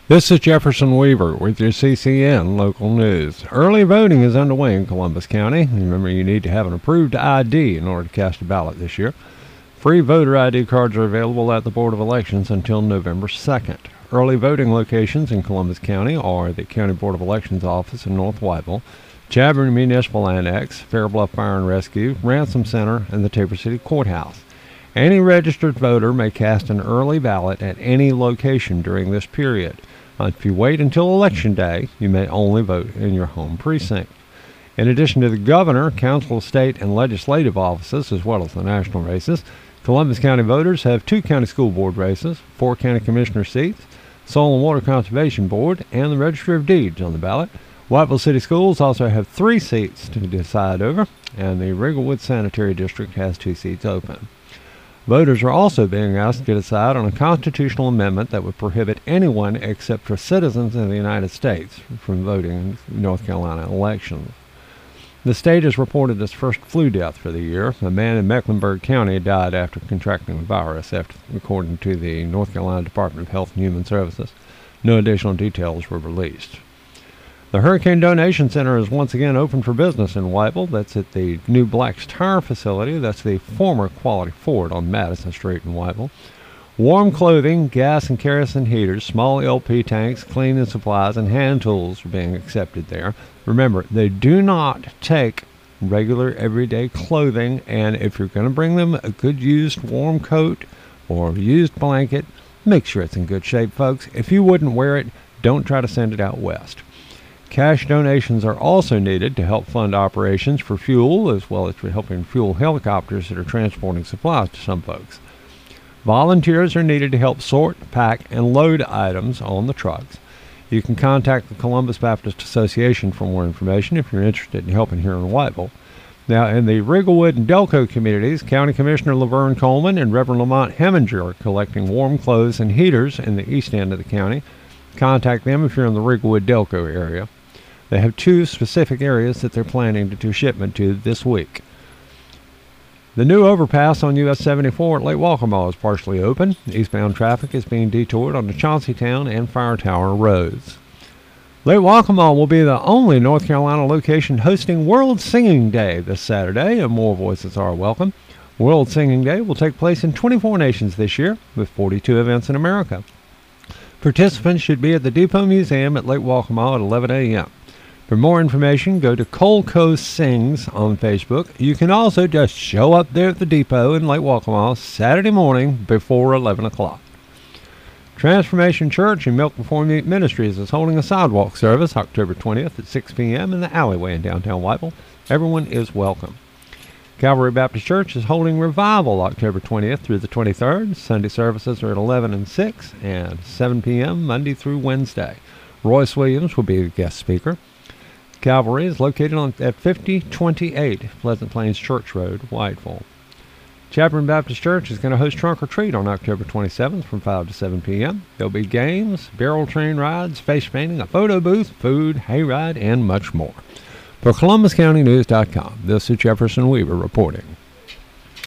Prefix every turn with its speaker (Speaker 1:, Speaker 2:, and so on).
Speaker 1: This is Jefferson Weaver with your CCN local news. Early voting is underway in Columbus County. Remember, you need to have an approved ID in order to cast a ballot this year. Free voter ID cards are available at the Board of Elections until November 2nd. Early voting locations in Columbus County are the County Board of Elections office in North Whiteville, Chadbourn Municipal Annex, Fair Bluff Fire and Rescue, Ransom Center, and the Tabor City Courthouse. Any registered voter may cast an early ballot at any location during this period. If you wait until Election Day, you may only vote in your home precinct. In addition to the governor, council of state, and legislative offices, as well as the national races, Columbus County voters have 2 county school board races, 4 county commissioner seats, Soil and Water Conservation Board, and the Registry of Deeds on the ballot. Whiteville City Schools also have 3 seats to decide over, and the Rigglewood Sanitary District has 2 seats open. Voters are also being asked to decide on a constitutional amendment that would prohibit anyone except for citizens of the United States from voting in North Carolina elections. The state has reported its first flu death for the year. A man in Mecklenburg County died after contracting the virus, according to the North Carolina Department of Health and Human Services. No additional details were released. The Hurricane Donation Center is once again open for business in Whiteville. That's at the new Black's Tire facility. That's the former Quality Ford on Madison Street in Whiteville. Warm clothing, gas and kerosene heaters, small LP tanks, cleaning supplies, and hand tools are being accepted there. Remember, they do not take regular everyday clothing, and if you're going to bring them a good used warm coat or used blanket, make sure it's in good shape, folks. If you wouldn't wear it, don't try to send it out west. Cash donations are also needed to help fund operations for fuel, as well as for helping fuel helicopters that are transporting supplies to some folks. Volunteers are needed to help sort, pack, and load items on the trucks. You can contact the Columbus Baptist Association for more information if you're interested in helping here in Whiteville. Now, in the Rigglewood and Delco communities, County Commissioner Laverne Coleman and Reverend Lamont Heminger are collecting warm clothes and heaters in the east end of the county. Contact them if you're in the Rigglewood-Delco area. They have 2 specific areas that they're planning to do shipment to this week. The new overpass on US 74 at Lake Waccamaw is partially open. Eastbound traffic is being detoured on the Chaunceytown and Fire Tower roads. Lake Waccamaw will be the only North Carolina location hosting World Singing Day this Saturday, and more voices are welcome. World Singing Day will take place in 24 nations this year, with 42 events in America. Participants should be at the Depot Museum at Lake Waccamaw at 11 a.m. For more information, go to Colco Sings on Facebook. You can also just show up there at the depot in Lake Waccamaw Saturday morning before 11 o'clock. Transformation Church and Milk Before Meat Ministries is holding a sidewalk service October 20th at 6 p.m. in the alleyway in downtown Whiteville. Everyone is welcome. Calvary Baptist Church is holding Revival October 20th through the 23rd. Sunday services are at 11 and 6 and 7 p.m. Monday through Wednesday. Royce Williams will be the guest speaker. Calvary is located at 5028 Pleasant Plains Church Road, Whiteville. Chadbourn Baptist Church is going to host Trunk or Treat on October 27th from 5 to 7 p.m. There'll be games, barrel train rides, face painting, a photo booth, food, hayride, and much more. For ColumbusCountyNews.com, this is Jefferson Weaver reporting.